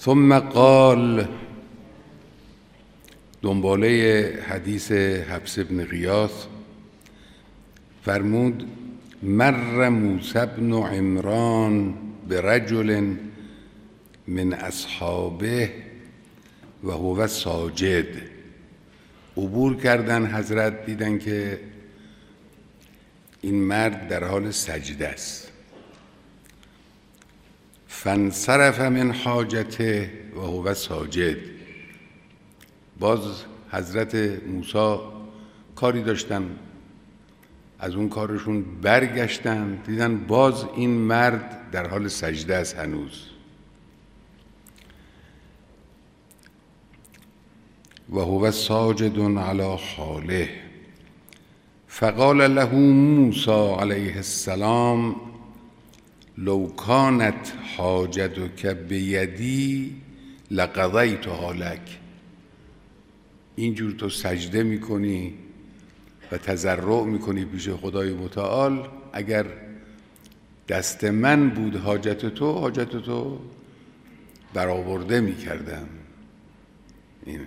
ثم قال، دنباله حدیث حفص بن غیاث فرمود: مر موسی بن عمران برجل من اصحابه و هو ساجد. عبور کردن حضرت، دیدن که این مرد در حال سجده است. فانصرف من حاجته و هو ساجد. باز حضرت موسی کاری داشتن، از اون کارشون برگشتن، دیدن باز این مرد در حال سجده است هنوز. و هو ساجد علی حاله. فقال له موسی علیه السلام: لو کانت حاجتک بیدی لقضیتها لک. اینجور تو سجده میکنی و تضرع میکنی پیش خدای متعال، اگر دست من بود حاجت تو برآورده میکردم. اینه.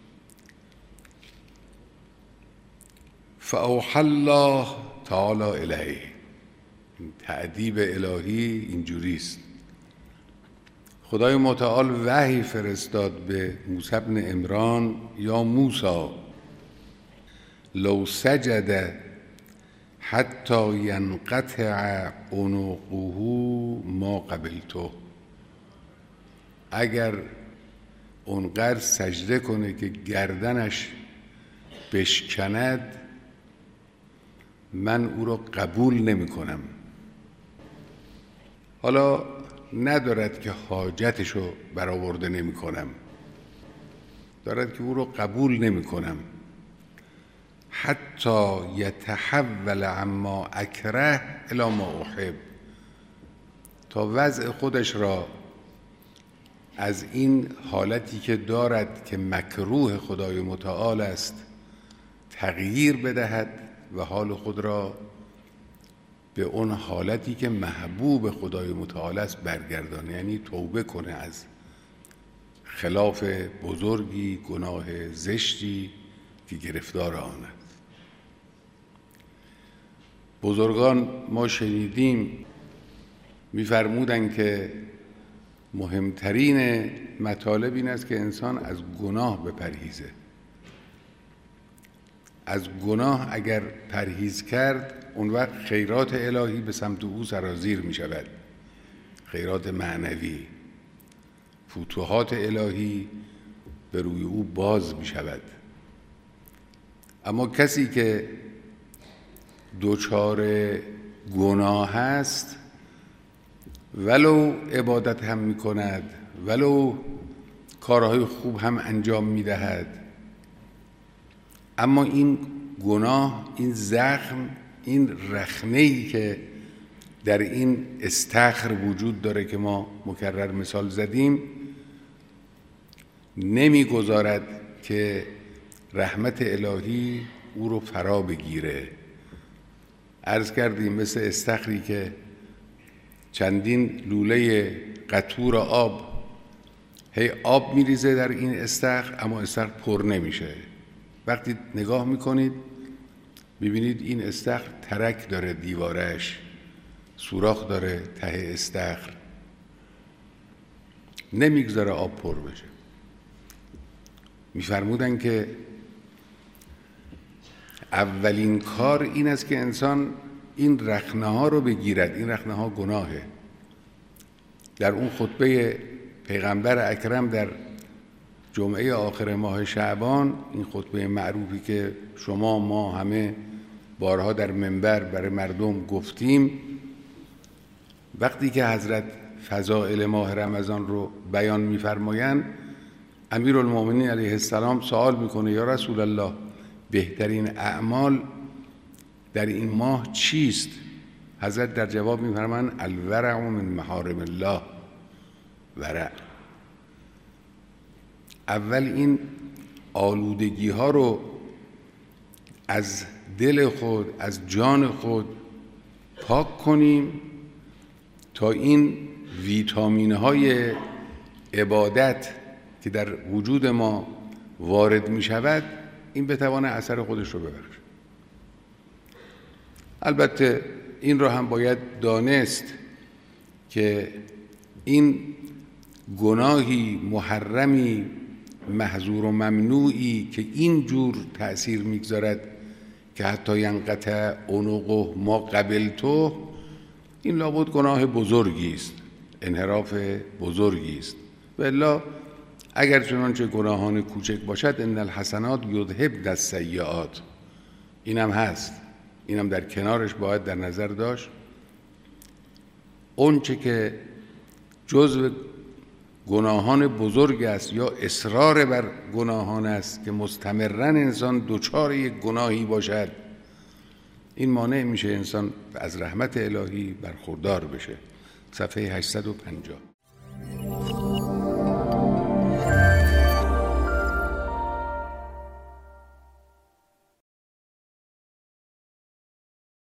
فاوحی الله تعالی الیه. تأدیب الهی اینجوریست. خدای متعال وحی فرستاد به موسی بن عمران: یا موسی لو سجد حتی ینقطع عنقه ما قبلته. اگر اونقدر سجده کنه که گردنش بشکند، من او را قبول نمی کنم. حالا ندارد که حاجتشو برآورده نمی کنم، دارد که او را قبول نمی کنم. حتی یتحول عما اکره الی ما احب. تا وضع خودش را از این حالتی که دارد که مکروه خدای متعال است تغییر بدهد و حال خود را به اون حالتی که محبوب خدای متعال است برگردانه. یعنی توبه کنه از خلاف بزرگی، گناه زشتی که گرفتار آن است. بزرگان ما شنیدیم می‌فرمودند که مهمترین مطالب این است که انسان از گناه بپرهیزه. از گناه اگر پرهیز کرد، اون وقت خیرات الهی به سمت او سرازیر می شود. خیرات معنوی، فتوحات الهی به روی او باز می شود. اما کسی که دچار گناه است، ولو عبادت هم می کند، ولو کارهای خوب هم انجام می دهد، اما این گناه، این زخم، این رخنه‌ای که در این استخر وجود داره که ما مکرر مثال زدیم، نمیگذارد که رحمت الهی او رو فرا بگیره. عرض کردیم مثل استخری که چندین لوله قطور آب، هی آب میریزه در این استخر، اما استخر پر نمیشه. وقتی نگاه میکنید ببینید این استخر ترک داره، دیوارش سوراخ داره، ته استخر نمیگذاره آب پر بشه. میفرمودن که اولین کار این است که انسان این رخنه ها رو بگیرد. این رخنه ها گناهه. در اون خطبه پیغمبر اکرم در جمعه آخر ماه شعبان، این خطبه معروفی که شما ما همه بارها در منبر برای مردم گفتیم، وقتی که حضرت فضائل ماه رمضان رو بیان می‌فرمایند، امیرالمومنین علیه السلام سوال میکنه: یا رسول الله، بهترین اعمال در این ماه چیست؟ حضرت در جواب می‌فرمایند: الورع من محارم الله. ورع. اول این آلودگی ها رو از دل خود، از جان خود پاک کنیم تا این ویتامین های عبادت که در وجود ما وارد می شود، این بتوانه اثر خودش رو ببخشه. البته این را هم باید دانست که این گناهی محرمی محظور و ممنوعی که این جور تأثیر میگذارد که حتی ینقطع عنقه ما قبلته، این لابد گناه بزرگی است، انحراف بزرگی است. والا اگر چنانچه گناهان کوچک باشد، ان الحسنات یذهبن السیئات، اینم هست، اینم در کنارش باید در نظر داشت. اون چه که جزو گناهان بزرگ است یا اصرار بر گناهان است که مستمراً انسان دچار یک گناهی باشد، این مانع میشه انسان از رحمت الهی برخوردار بشه. صفحه 850.